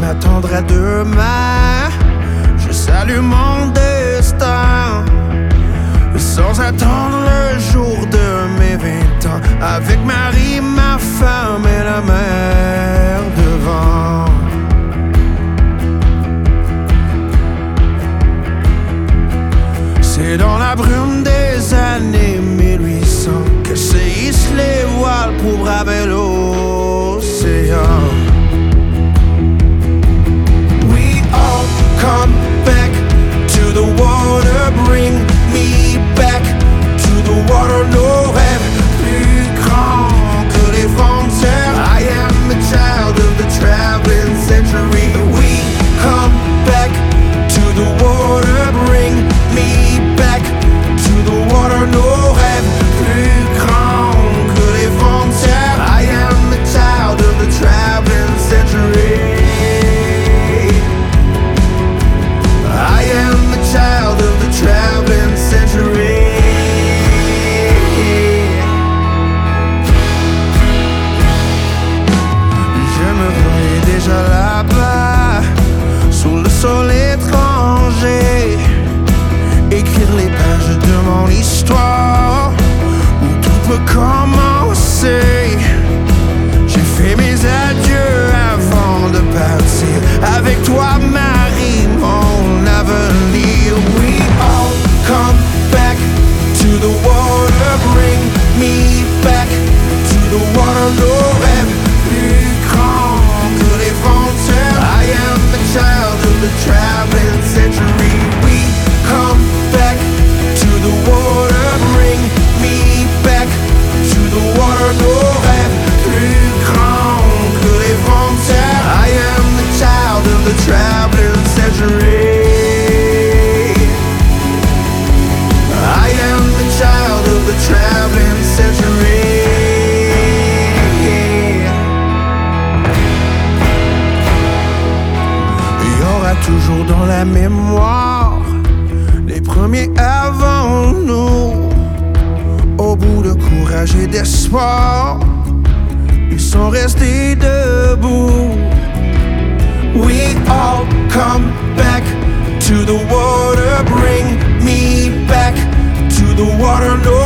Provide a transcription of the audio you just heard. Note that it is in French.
m'attendrai demain. Je salue mon destin sans attendre le jour de mes 20 ans, avec Marie, ma femme et la mer devant. C'est dans la brume des années 1800 que se hissent les voiles pour braver l'océan. We all come back to the water, bring me back to the water. No rêve plus grand que les frontières. I am a child of the traveling century. We come back to the water, bring me back to the water. No rêve plus grand que les frontières. I am a child of the traveling century. I am a child of the traveling century. Je me voyais déjà là-bas, sous le sol étranger, écrire les pages de mon histoire, où tout peut commencer. J'ai fait mes adieux avant de partir, avec toi Marie, mon avenir. We all come back to the water, bring me back to the water. No rêve plus grand que les frontières. I am a child of the traveling century. We come back to the water, bring me back to the water. No rêve plus grand que les frontières. I am the child of the traveling century. I am the child of the traveling century. Il y aura toujours dans la mémoire les premiers avant nous. Au bout de courage et d'espoir, ils sont restés debout. We all come back to the water, bring me back to the water. No